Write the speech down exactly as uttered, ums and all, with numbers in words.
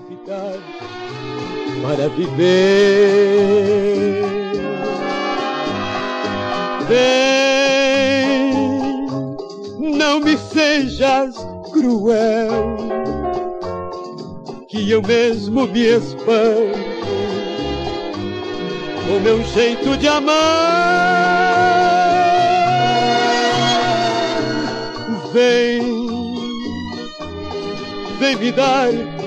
ficar para viver. Vem, não me sejas cruel, que eu mesmo me espanto com meu jeito de amar. Vem, vem me dar